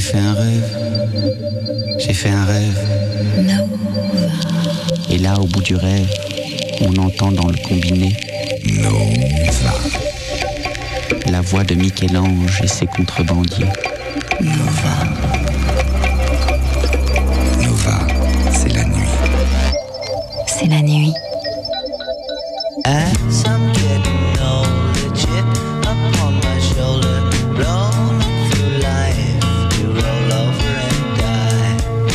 fait un rêve. J'ai fait un rêve. Nova. Et là, au bout du rêve, on entend dans le combiné Nova. La voix de Michel-Ange et ses contrebandiers. Nova. Nova, c'est la nuit. C'est la nuit. As I'm getting older, chip upon my shoulder, blown through life to roll over and die.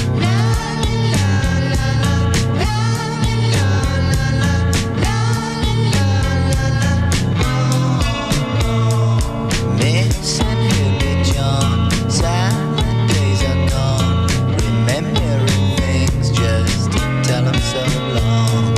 Missing Hilly John, sad days are gone, remembering things just to tell them so long.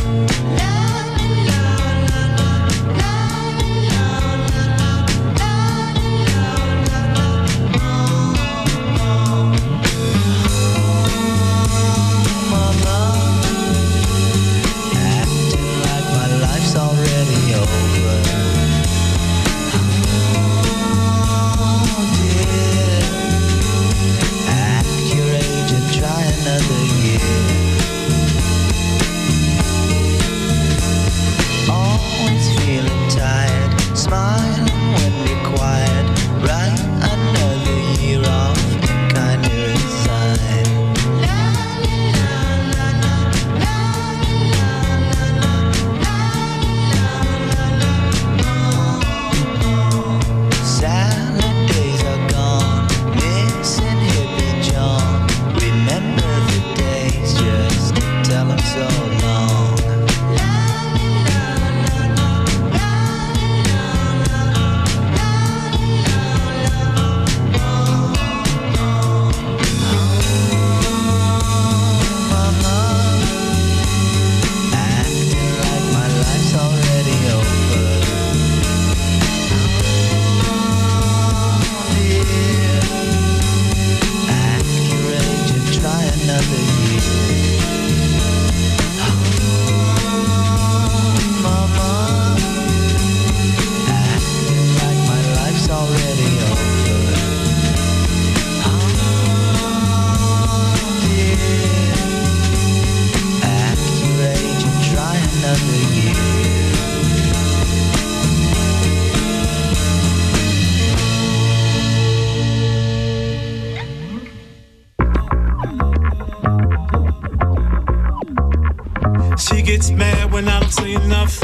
She gets mad when I don't say enough.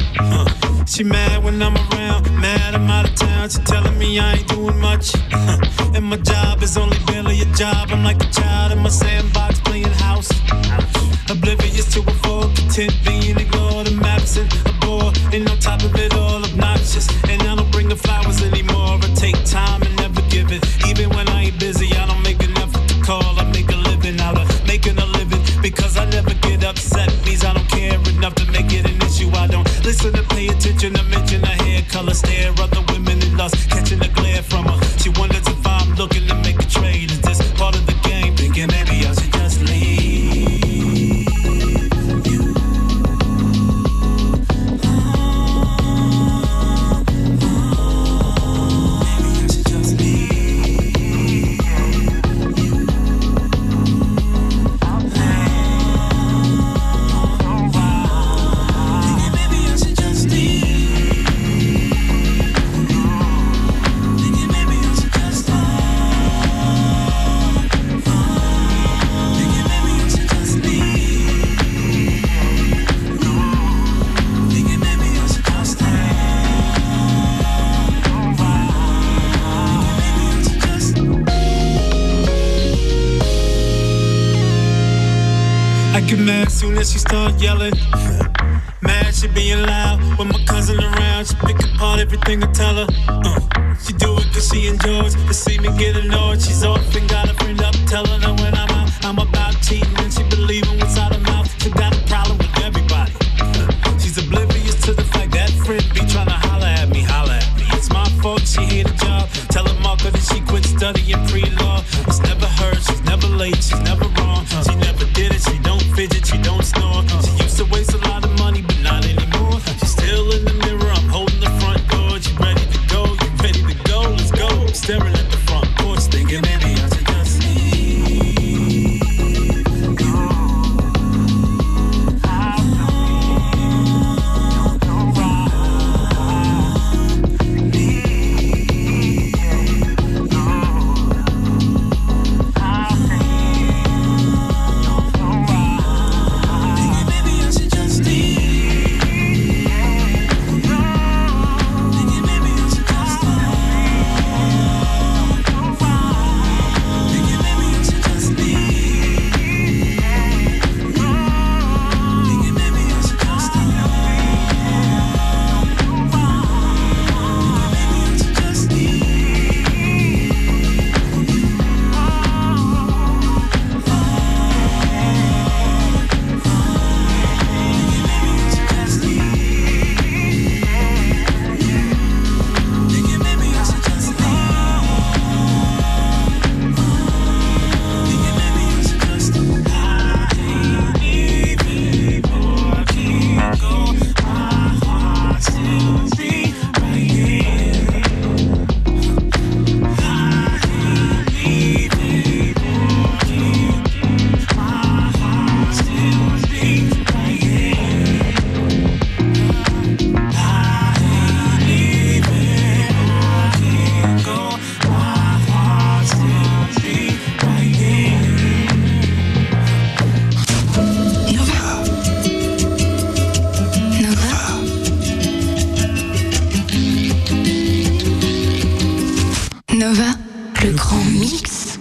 She mad when I'm around, mad I'm out of town. She telling me I ain't doing much. And my job is only barely a job. I'm like a child in my sandbox playing house. Oblivious to a full content, being ignored and absent, a bore. And on top of it all, obnoxious. And I don't bring the flowers anymore. I take time and never give it. Even when I ain't busy, I don't make an effort to call. I make a living out of making a living. Because I never get upset, means I don't care enough to make it an issue. I don't listen to pay attention. I mention her hair color, stare other women in lust, catching a glare from her. She wonders if I'm looking to make a trade. Is this part of the game? Thinking maybe I should just leave you. Maybe I should just leave you. Thinking maybe I should just leave. Thinking maybe I should just Thinking maybe I should just leave. Thinking maybe I should just Thinking maybe I should just I get mad soon as she start yelling. Mad she being loud when my cousin around. She pick apart everything I tell her. She do it cause she enjoys to see me get annoyed. She's often got a friend up telling her when I'm out I'm about cheating and she believing what's out her mouth. She got a problem with everybody. She's oblivious to the fact that friend be trying to holler at me. It's my fault she hate a job. Tell her Marco that she quit studying pre-law. It's never her, she's never late, she's never wrong. She never did it, she don't fidget, she don't snore. She used to waste a lot of money, but not anymore. She's still in the mirror, I'm holding the front door. You ready to go? You ready to go? Let's go. Staring at the front porch, thinking maybe I should just leave. Nova, le grand mix.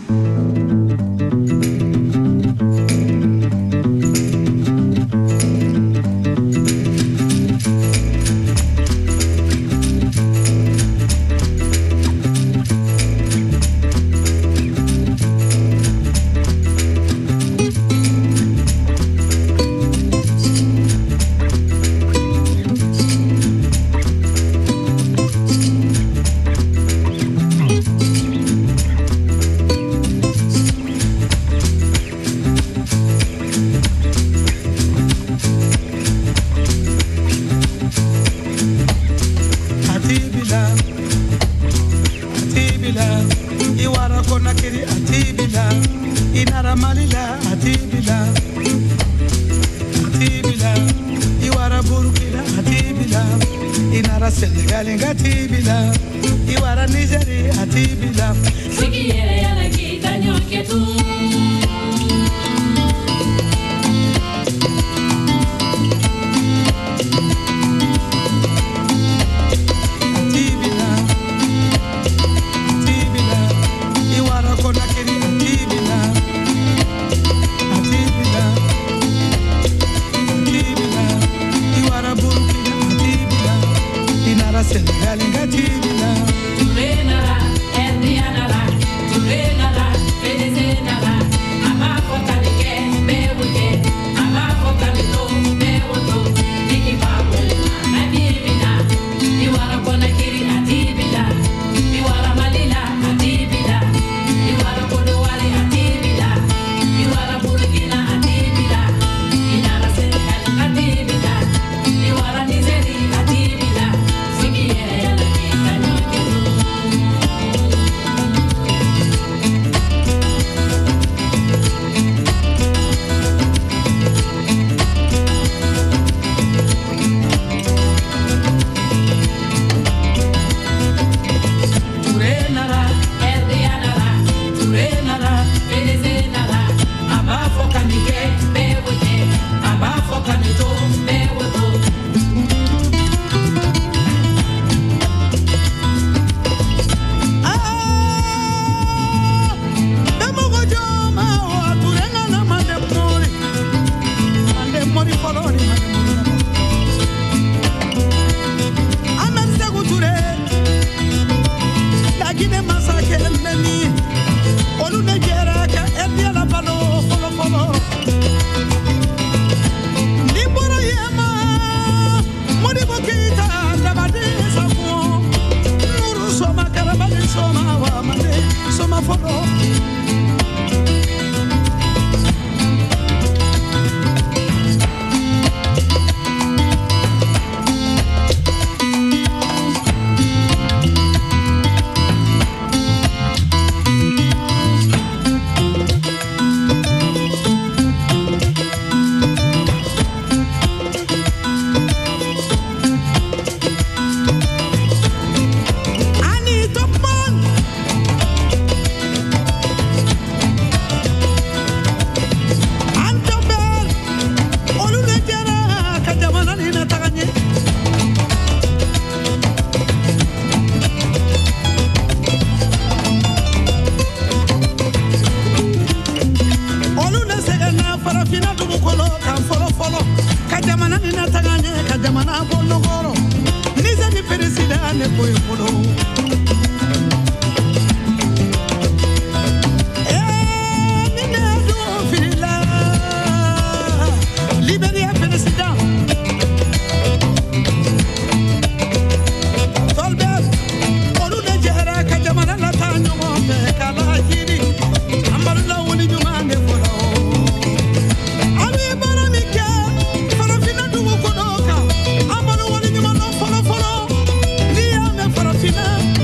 Farafina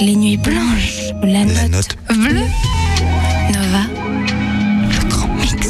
les nuits blanches ou la note bleue. Nova, le grand mix.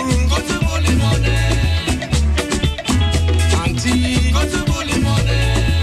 Go to Bully Money.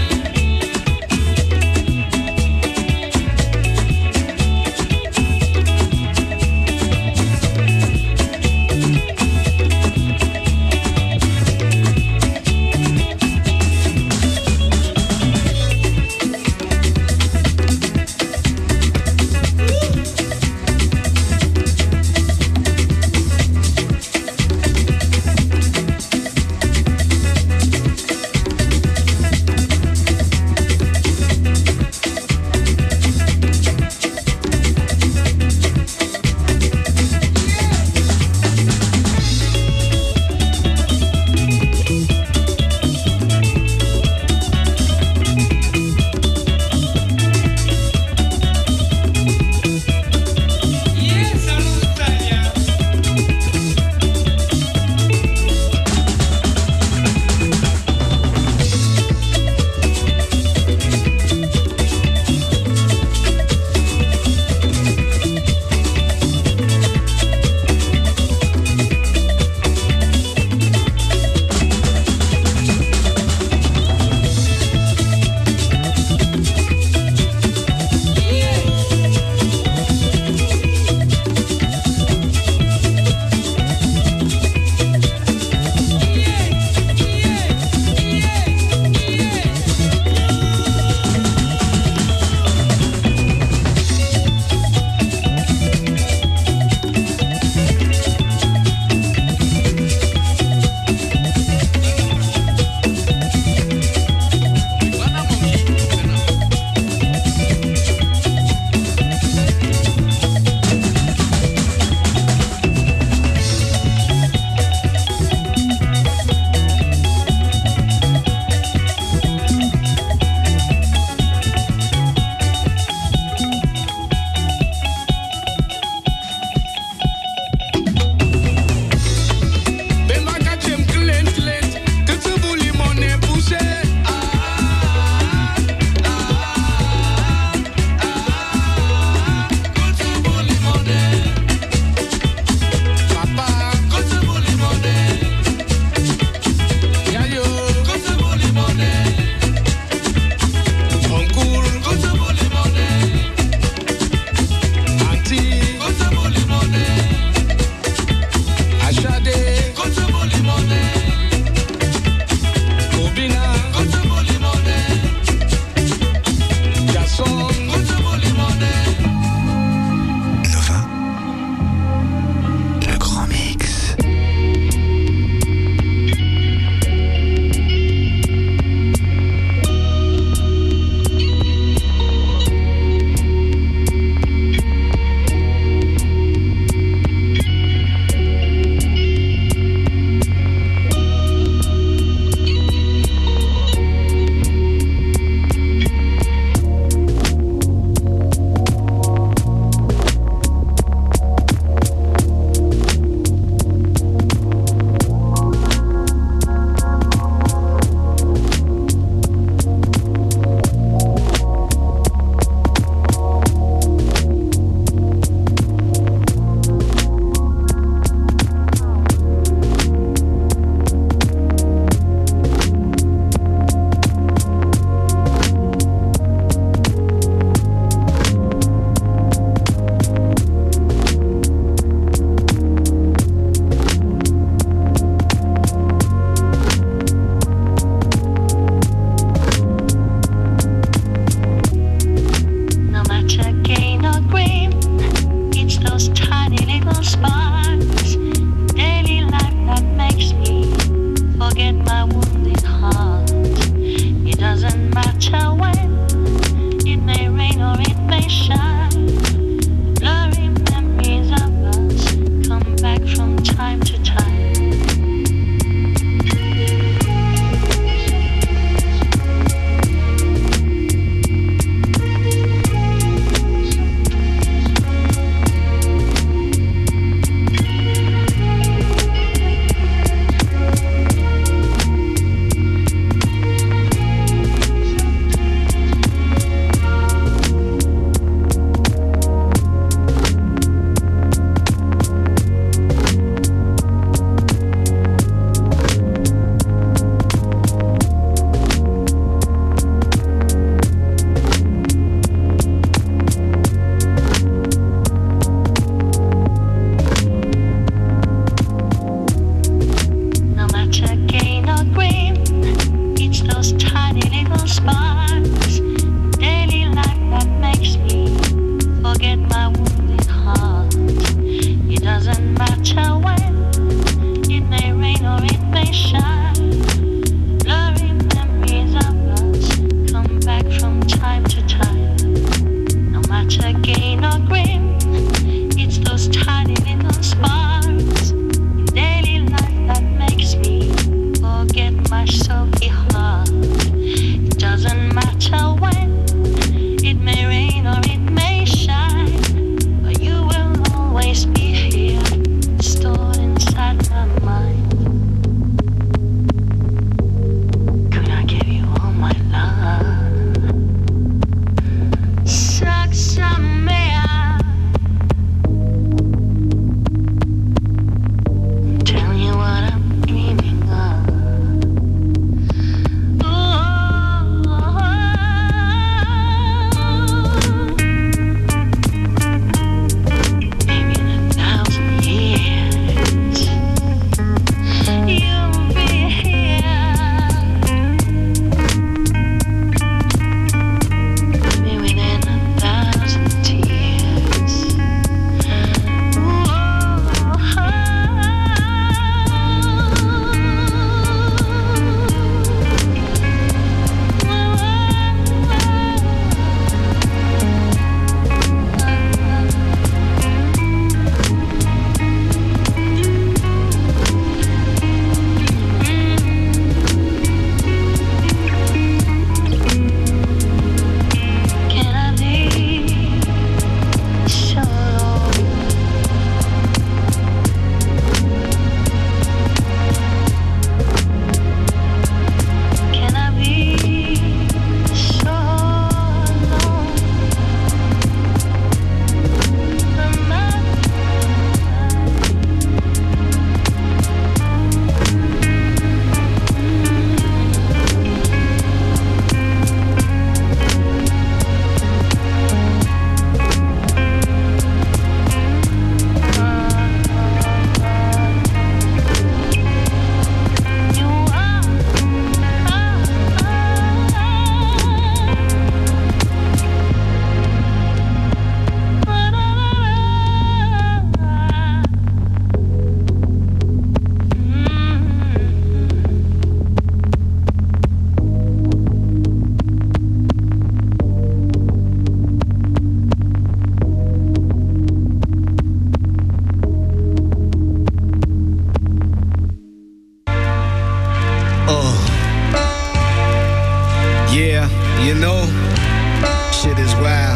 You know, shit is wild.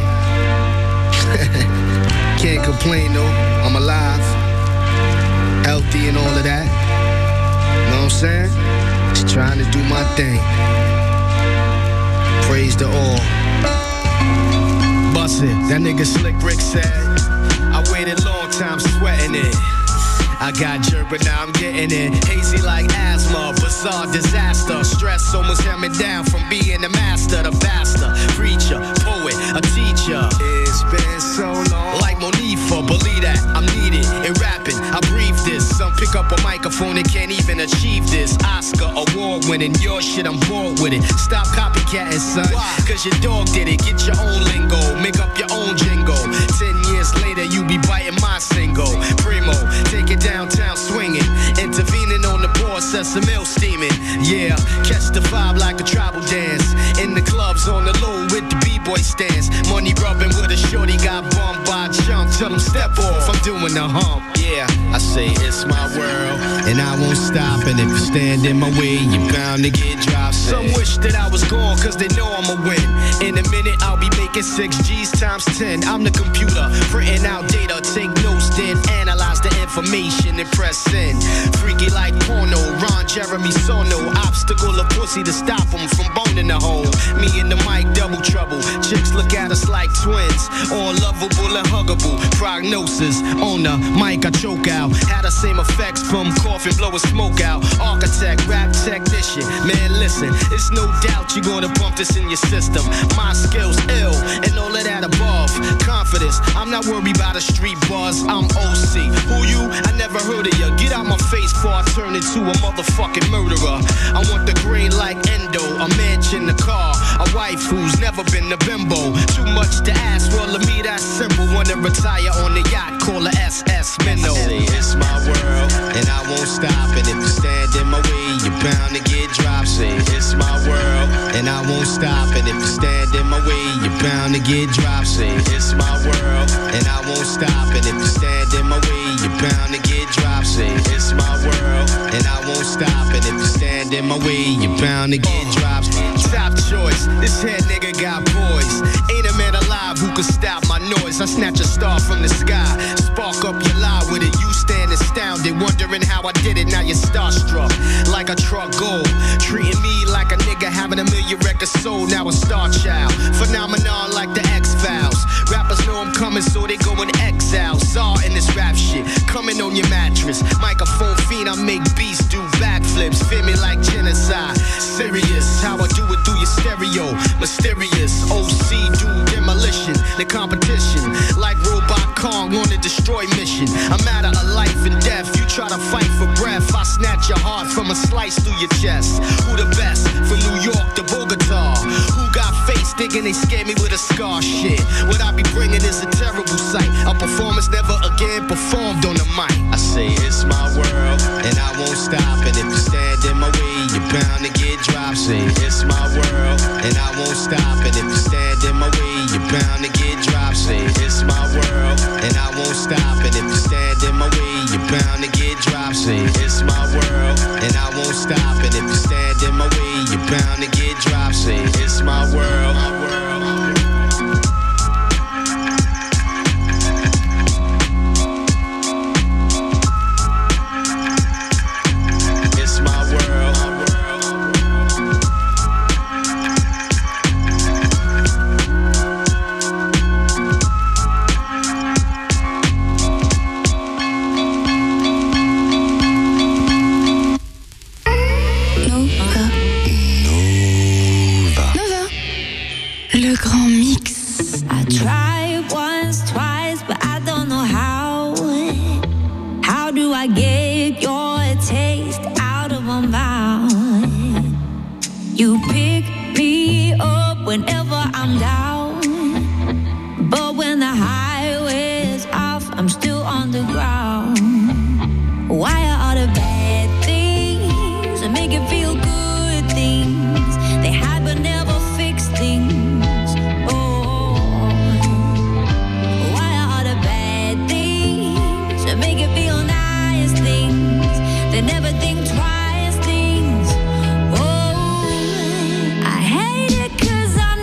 Can't complain though, I'm alive, healthy and all of that. Know what I'm saying? Just trying to do my thing. Praise the all. Bust it, that nigga Slick Rick said, I waited long time sweating it. I got jerk, but now I'm getting it. Hazy like asthma, bizarre disaster. Stress almost held me down from being the master, the bastard, preacher, poet, a teacher. It's been so long. Like Monifa, believe that I'm needed in rapping. I breathe this. Some pick up a microphone and can't even achieve this. Oscar award winning, your shit, I'm bored with it. Stop copycatting, son. Why? Cause your dog did it. Get your own lingo, make up your own jingle. 10 years later, you be biting my single. Primo, take it downtown swinging, intervening on the board, Sesame steaming. Yeah, catch the vibe like a tribal dance. In the clubs on the low with the b-boy stance. Money rubbing with a shorty, got bumped by a chump. Tell him step off, I'm doing the hump. Yeah, I say it's my world, and I won't stop. And if you stand in my way, you're bound to get dropped. Some wish that I was gone, cause they know I'ma win. In a minute, I'll be making 6 G's times 10. I'm the computer, printing out data, take notes, then analyze the information and press send. Freaky like porno, Ron Jeremy Sono. Obstacle of pussy to stop him from boning the hole. Me and the mic, double trouble. Chicks look at us like twins, all lovable and huggable. Prognosis on the mic, I choke out. Had the same effects from coughing, blowing smoke out. Architect, rap technician, man listen, it's no doubt you're gonna bump this in your system. My skills ill, and all of that above. Confidence, I'm not worried about a street buzz, I'm OC. Who you? I never heard of you. Get out my face before I turn into a motherfucking murderer. I want the green like Endo, a mansion, a car, a wife who's never been a bimbo. Too much to ask, well, to me that's simple. Wanna retire on the yacht, call her SS Minnow. I say it's my world, and I won't stop. And if you stand in my way, you're bound to get dropped. Say it's my world, and I won't stop. And if you stand in my way, you're bound to get dropped. Say it's my world, and I won't stop. And if you stand in my way, you're bound to get dropped. Say it's my world, and I won't stop. And if you stand in my way, you're bound to get dropped. Top choice, this head nigga got poise. Ain't a man alive who could stop my noise. I snatch a star from the sky, spark up your lie with it. You stand astounded, wondering how I did it. Now you're starstruck, like a truck gold. Treating me like a nigga having a million records sold. Now a star child, phenomenon like the X-Files. Rappers know I'm coming, so they go in exile. Saw in this rap shit, coming on your mattress. Microphone fiend, I make beats do backflips. Feel me like genocide. Serious, how I do it through your stereo. Mysterious, OC do demolition. The competition, like Robot Kong on a destroy mission. A matter of life and death. You try to fight for breath, I snatch your heart from a slice through your chest. Who the best? From New York to Bogota. Who got face thinking they scared me with a scar? Shit, what I be bringing is a terrible sight. A performance never again performed on the mic. I say it's my world, and I won't stop. And if you stand in my way, you're bound to get dropped. Say it's my world, and I won't stop. And if you stand in my way, you're bound to get dropped. Say it's my world, and I won't stop. And if you stand in my way, you're bound to get dropped. Say it's my world, and I won't stop. And if you stand in my way, you're bound to get dropped. Say it's my world, my world, my world. Never think twice, things. Oh, I hate it 'cause I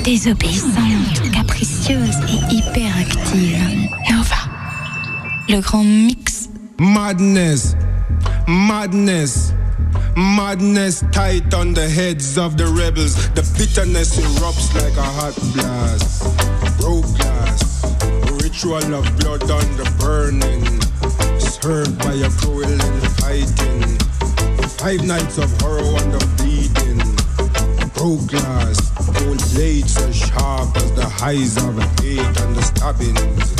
désobéissante, capricieuse et hyperactive. Nova. Le grand mix. Madness, madness, madness tight on the heads of the rebels. The bitterness erupts like a hot blast. Broke glass, ritual of blood on the burning. Served by a cruel and fighting. 5 nights of horror on the bleeding. Broke glass, gold blades as sharp as the highs of hate and the stabbings.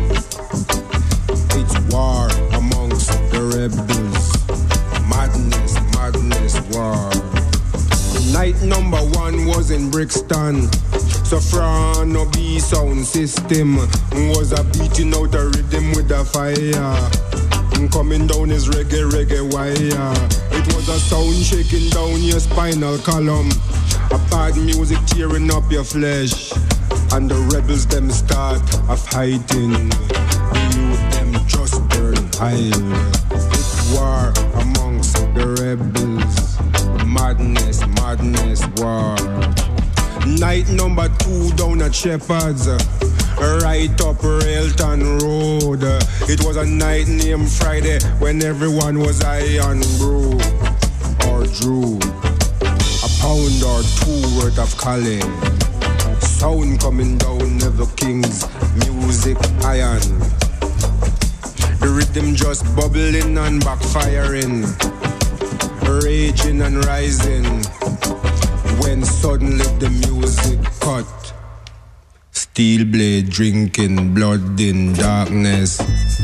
It's war amongst the rebels. Madness, madness, war. Night number 1 was in Brixton. Soprano B sound system was a beating out a rhythm with a fire. Coming down his reggae wire. It was a sound shaking down your spinal column. A bad music tearing up your flesh. And the rebels them start a fighting. The youth them just burn high. It's war amongst the rebels. Madness, madness, war. Night number 2 down at Shepherd's. Right up Railton Road. It was a night named Friday when everyone was high on brew or drew. A pound or 2 worth of Cali. Sound coming down Never King's music iron. The rhythm just bubbling and backfiring, raging and rising. When suddenly the music cut. Steel blade drinking blood in darkness.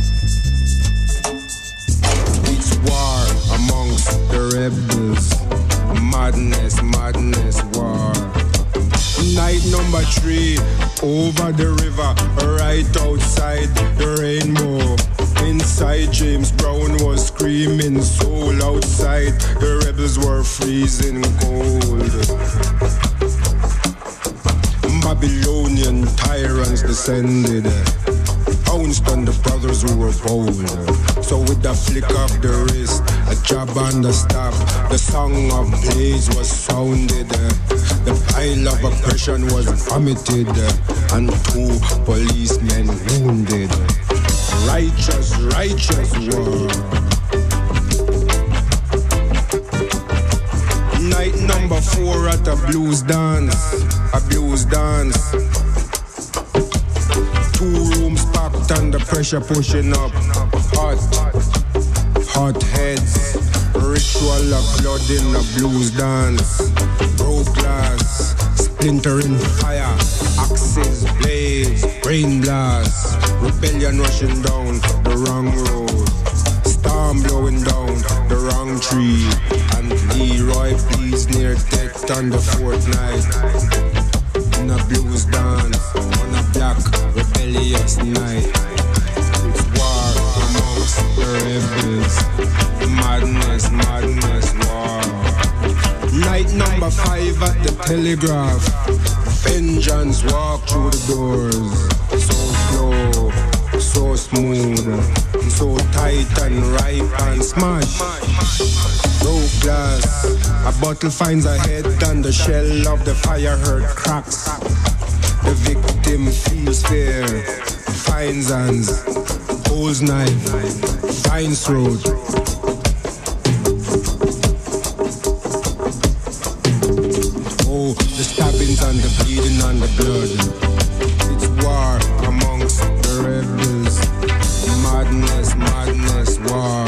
It's war amongst the rebels. Madness, madness, war. Night number 3 over the river, right outside the rainbow. Inside James Brown was screaming soul. Outside the rebels were freezing cold. Babylonian tyrants descended, pounced on the brothers who were bold. So with a flick of the wrist, a jab and a stab, the song of praise was sounded. The pile of oppression was vomited, and 2 policemen wounded. Righteous, righteous war. Night number 4 at a blues dance. A blues dance. 2 rooms packed and the pressure pushing up. Hot, hot heads. Ritual of blood in a blues dance. Broke glass, splintering fire. Axes, blades, brain blast. Rebellion rushing down the wrong road. Storm blowing down the wrong tree. And Leroy bleeds near death on the 4th night. In a blues dance, on a black rebellious night. It's war amongst the rebels. Madness, madness, war. Night number 5 at the Telegraph. Vengeance walk through the doors. So slow, so smooth, so tight and ripe and smash. Broke glass, a bottle finds a head and the shell of the fire hurt cracks. The victim feels fear, finds hands, pulls knife, finds throat. Oh, the stabbings and the bleeding and the blood. It's war amongst the rebels. Madness, madness, war.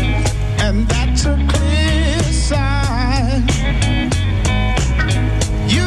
You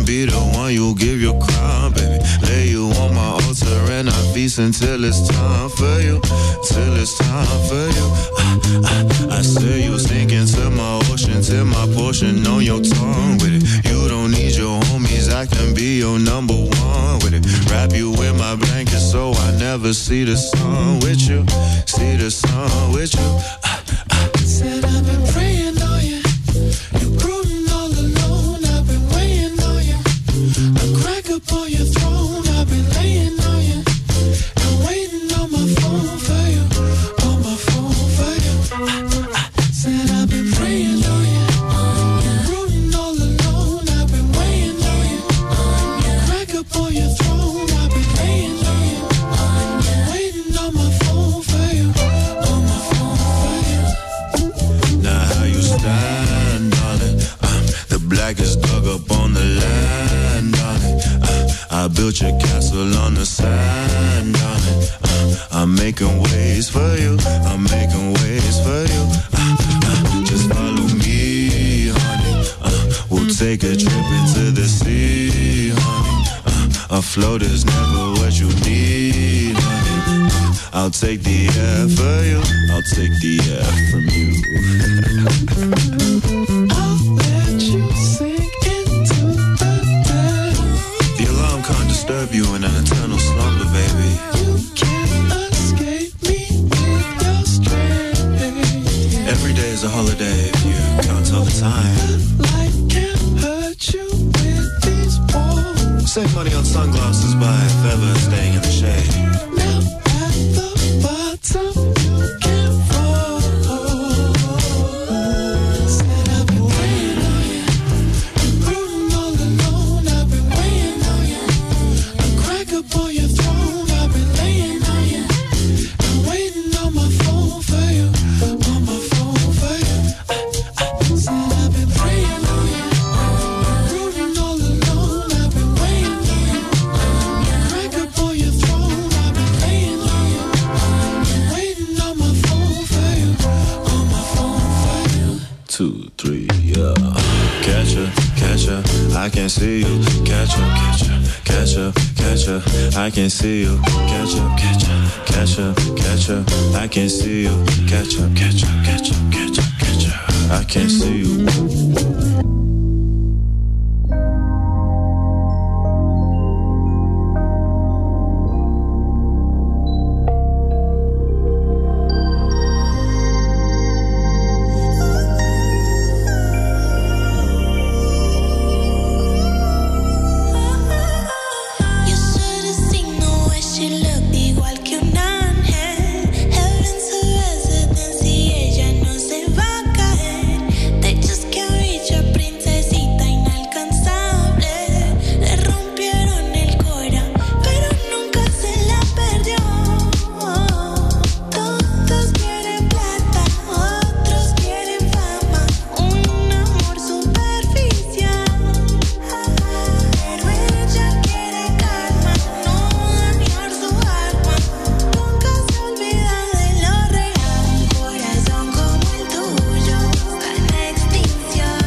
be the one you'll give your crown, baby. Lay you on my altar and I feast until it's time for you. Till it's time for you. I say you sink into my ocean till my portion on your tongue with it. You don't need your homies, I can be your number one with it. Wrap you in my blanket so I never see the sun with you. See the sun with you. Said I've been praying on you. You're brooding all alone. I've been waiting on you. I crack up on your throne. I've been laying on you. And waiting on my phone for you. On my phone for you. Said I've been praying on you. You're brooding all alone. I've been waiting on you. Crack up on your throne. I've been laying on you. Waiting on my phone for you. On my phone for you. Now how you stand, darling? The blackest dog up on the land, darling. I built your castle on the sand, darling. I'm making ways for you. I'm making ways for you. Just follow me, honey. We'll take a trip into the sea, honey. A float is never what you need, honey. I'll take the air for you. I'll take the air from you. I'll let you sink into the day. The alarm can't disturb you in an eternal slumber, baby. You can't escape me with your strength. Every day is a holiday if you can't tell the time. The light can't hurt you with these walls. Save money on sunglasses by forever staying in the shade. Now at the bottom you can't fall. Said I've been waiting on you. You're brooding all alone. I've been waiting on you. I crack up on your throne. I've been laying on you. I'm waiting on my phone for you. On my phone for you. Said I've been praying on you. You're brooding all alone. I've been waiting on you. Crack up on your throne. I've been laying on you. Waiting on my phone for you. On my phone for you. 2, 3, yeah. Catch her, I can see you. Catch her, I can see you. Catch her, I can see you. Catch her, I can see you. You should have seen the way she looked, igual que un ángel. Heaven's her residence y ella no se va a caer. They just can't reach her, princesita inalcanzable. Le rompieron el cora, pero nunca se la perdió. Todos quieren plata, otros quieren fama, un amor superficial. Pero ella quiere calma, no dañar su alma. Nunca se olvida de lo real. Un corazón como el tuyo está en extinción.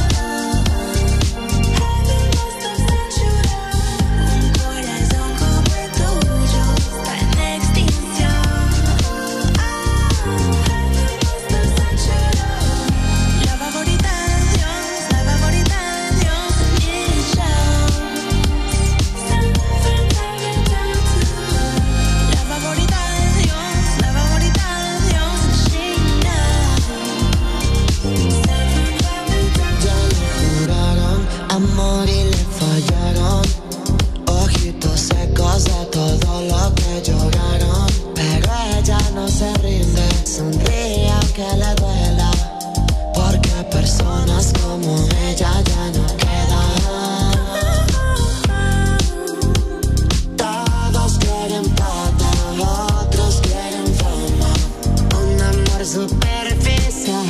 Heaven must have sent you down. Un corazón como el tuyo está en extinción. Heaven must have sent you down. La favorita de Dios, Misha. La favorita de Dios, Misha. Ya le juraron amor y le fallaron. Ojitos secos de todo lo que lloraron. Pero ella no se rinde, sonríe aunque le duela. Porque personas como ella ya no quedan. Todos quieren plata, otros quieren fama, un amor superficial.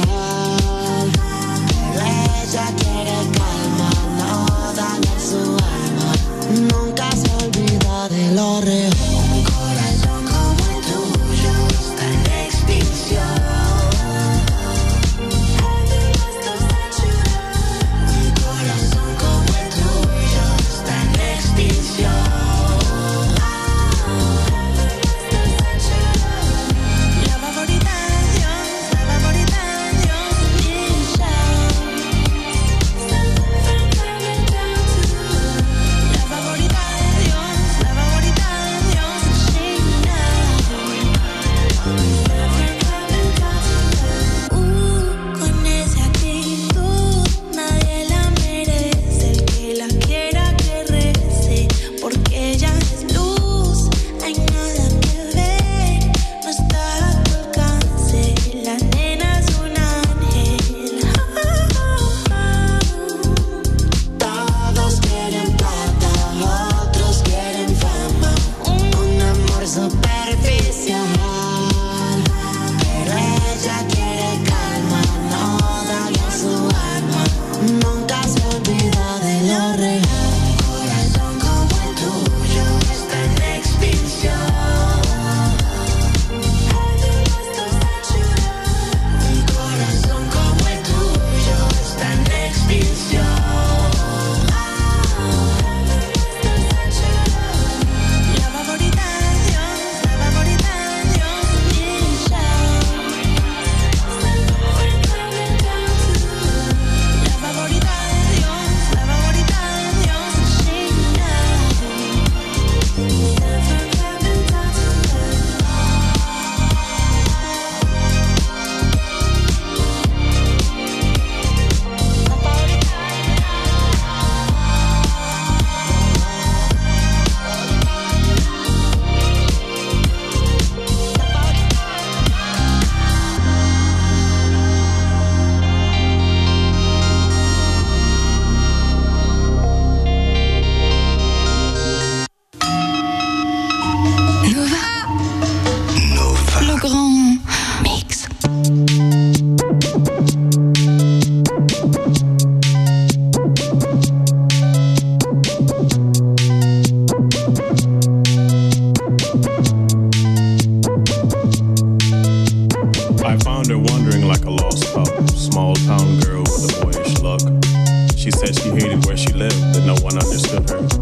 Pero ella quiere calma, no dañar su alma. Nunca se olvida de lo real. Un corazón como el tuyo está en extinción. Un corazón como el tuyo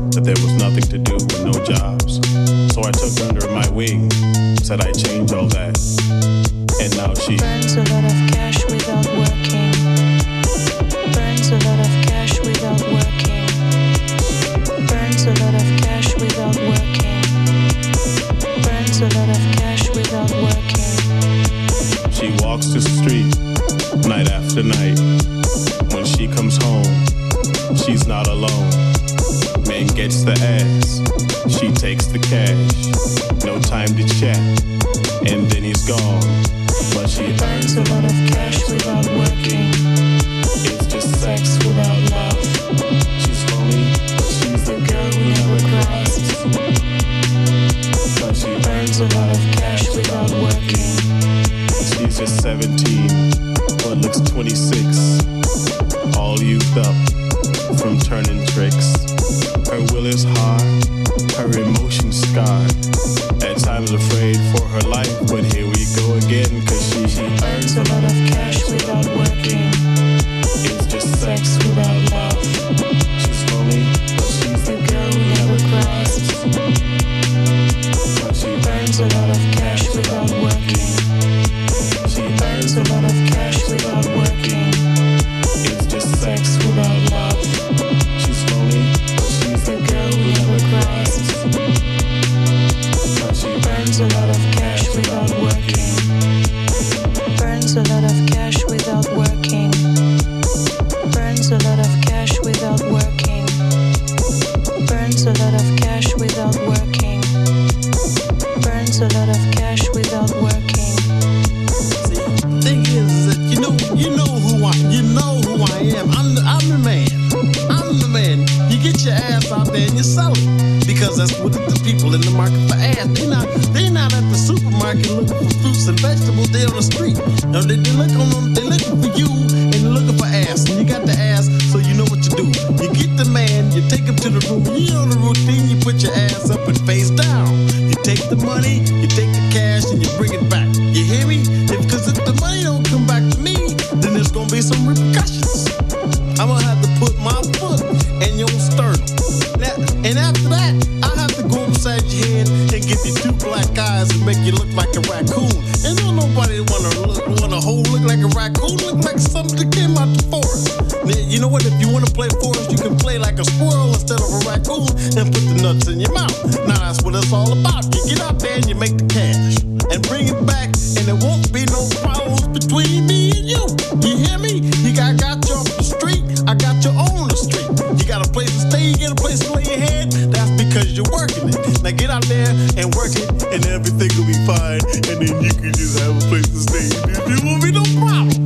that there was nothing to do with no jobs. So I took her under my wing, said I'd change all that. And now she burns a lot of cash without working. Burns a lot of cash without working. Burns a lot of cash without working. Burns a lot of cash without working. She walks the street night after night. When she comes home, she's not alone. Man gets the ass, she takes the cash. No time to chat, and then he's gone. But she earns a lot of cash without working. It's just sex without love. She's lonely, but she's the girl who never cries. But she earns a lot of cash without working. She's just 17, but looks 26. All used up from turning tricks. Her will is high, her emotions scarred. At times afraid for her life, but here we go again. Cause she earns a lot of cash without working. It's just sex without love. She's lonely, but she's the girl who never cries. But she earns a lot of cash without working. She earns a lot of cash without working. It's just sex without love. She's lonely, but she's the girl who never cries. But she earns a lot of cash without working. Burns a lot of cash without working. Burns a lot of cash without working. Burns a lot of cash without working. Burns a lot of cash without working. Thing is that you know who I am. I'm the man. I'm the man. You get your ass out there and you sell it, because that's what the people in the market for ass. They're not at the supermarket looking for fruits and vegetables. They're on the street. No, they're looking for you and they're looking for ass. And you got the ass, so you know what you do. You get the man, you take him to the room. You know the routine. You put your ass up and face down. You take the money, you take the cash, and you bring it back. You hear me? Because if the money don't come back to me, then there's gonna be some repercussions. I'm gonna have to put my foot in your sternum. And after that, I have to go upside your head and give you two black eyes and make you look like a raccoon. And don't nobody wanna look like a raccoon, look like something that came out the forest. Now, you know what? If you wanna play forest, you can play like a squirrel instead of a raccoon and put the nuts in your mouth. Now that's what it's all about. You get out there and you make the cash and bring it back, and there won't be no problems between me and you. You hear me? I got you off the street, I got you on the street. You got a place to stay, you get a place to lay your head. That's because you're working it. Now get out there and work it, and everything will be fine. And then you can just have a place to stay. There won't be no problem.